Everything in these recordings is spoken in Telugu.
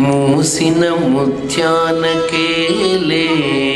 మూసిన ముత్యాన కేలే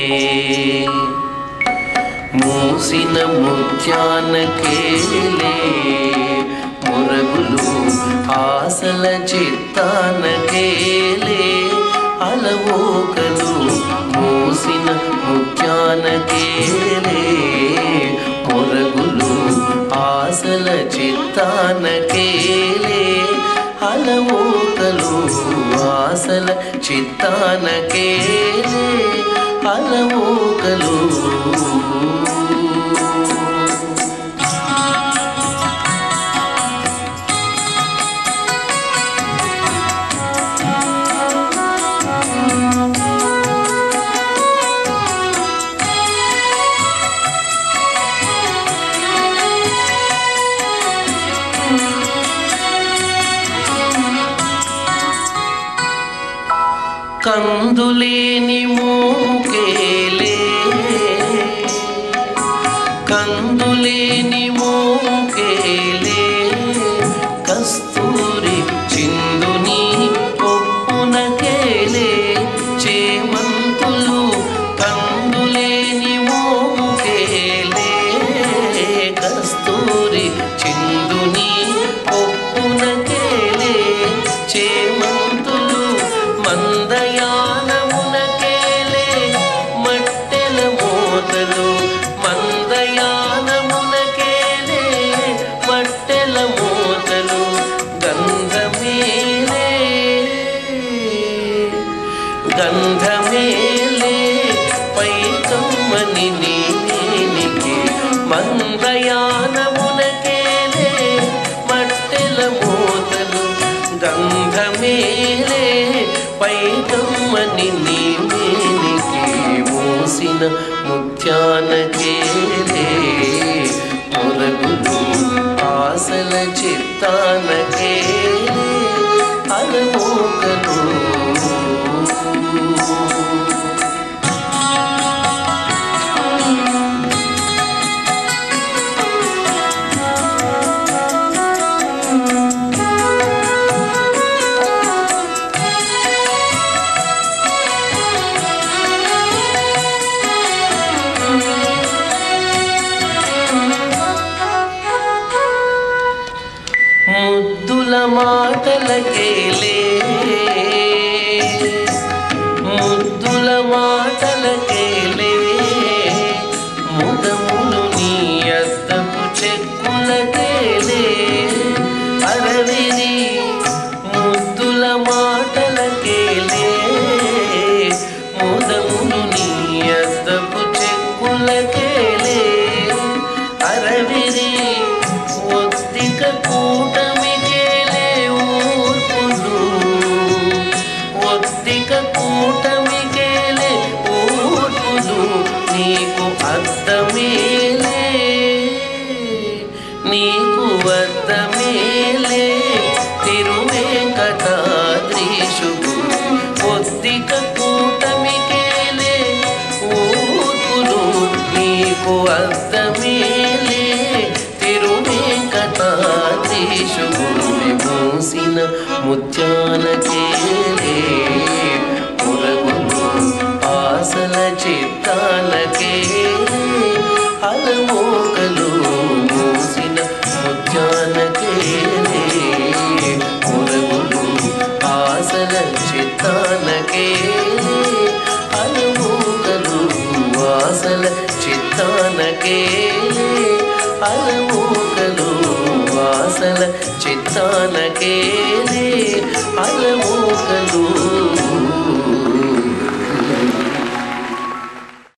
మూసిన ముత్యాన కేలే మొరగులు ఆశల చిత్తాన కేలే అలవోకలు మూసిన ముత్యాన కేలే మొరగులు ఆశల చిత్తాన కేలే అలవోకలు ఆశల చిత్తాన కేలే అలవోకలు కందులేని మోకేలే కందులేని మోకేలే కస్తూరి చిందుని పొప్పున కేలే చేమంతులు కందులేని మోకేలే కస్తూరి చిందుని పొప్పున కేలే చేమంతులు మందయానమున కేలే మట్టెల మోతలు మందయానమున కేలే మట్టెల మోతలు గంధమేలే గంధమేలే పైకమ్మని నీనికి మందయానమున కేలే మట్టెల మోతలు గంధమేలే పైకమ్మని నీనికి మూసిన ముత్యాన కేలే మొరగులు ఆశల చిత్తాన కేలే అలవోకలు ముద్దుల మాటల కేలే ముద్దుల మాటల కేలే ముదములు నీ అద్దపు చెక్కుల కేలే అరవిరి ముద్దుల మాటల కేలే ముదములు నీ అద్దపు చెక్కుల కేలే అరవిరి ఒత్తిక కూటమి కేలే ఊర్పులు ఒత్తిక కూటమి కేలే ఊర్పులు నీకు అద్దమేలే నీకు అద్దమేలే తిరువేంకటాద్రీశుకు ఒత్తిక కూటమి కేలే ఊర్పులు నీకు అద్దమేలే తిరువేంకటాద్రీశుకు మూసిన ముత్యాన కేలే మొరగులు ఆశల చిత్తాన కేలే అలవోకలు మూసిన ముత్యాన కేలే మొరగులు ఆశల చిత్తాన కేలే అలవోకలు ఆశల చిత్తాన కేలే అలవోకలు ఆశల చిత్తాన కేలే అలవోకలు